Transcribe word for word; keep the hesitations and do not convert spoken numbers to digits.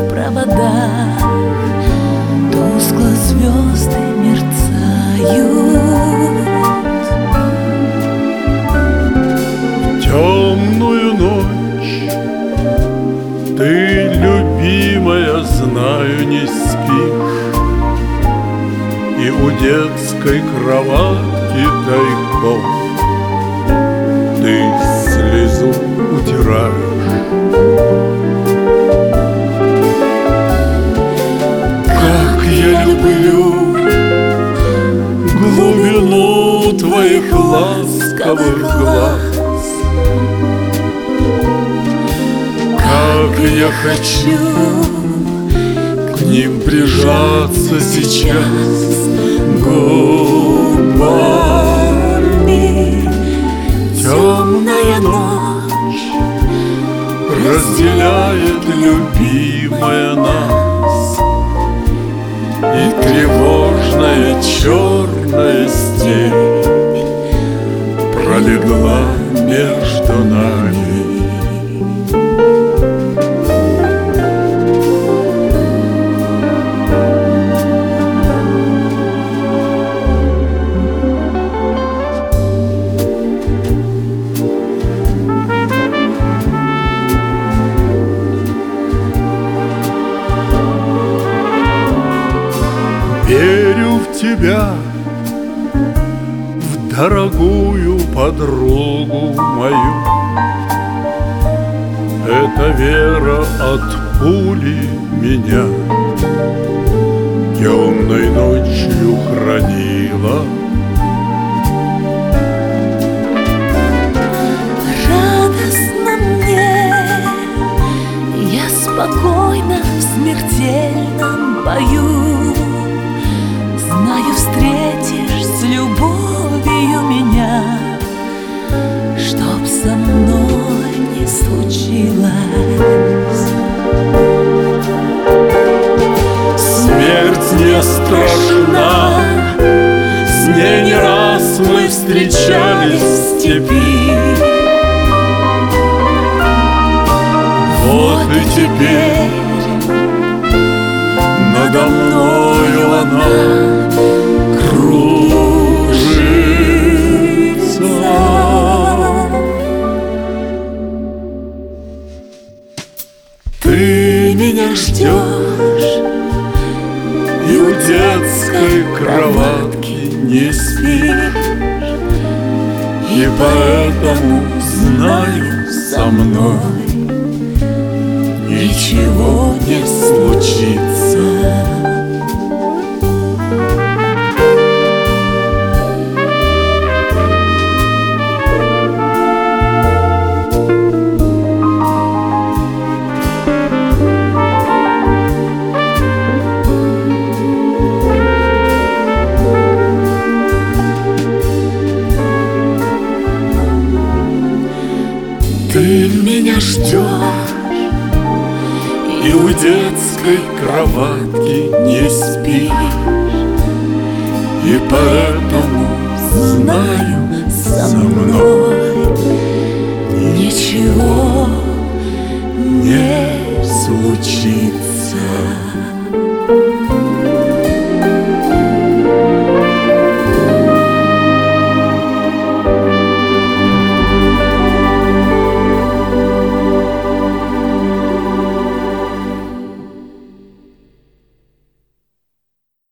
в проводах тускло звезды мерцают. В темную ночь ты, любимая, знаю, не спишь, и у детской кроватки тайком ты слезу утираешь. Как я люблю глубину твоих ласковых глаз, как я хочу к ним прижаться сейчас губами. Темная ночь разделяет, любимая, нас, и тревожная черная степь пролегла между нами. Верю в тебя, в дорогую подругу мою. Эта вера от пули меня темной ночью хранила. Радостно мне, я спокойно в смертельном бою. Знаю, встретишь с любовью меня, чтоб со мной не случилось. Смерть не страшна, с ней не раз мы встречались в степи. Вот и теперь надо мною она кружится. Ты меня ждешь, и у детской кроватки не спишь, и поэтому знаю, со мной ничего не случится. Ты меня ждешь, и у детской кроватки не спишь, и поэтому знаю, со мной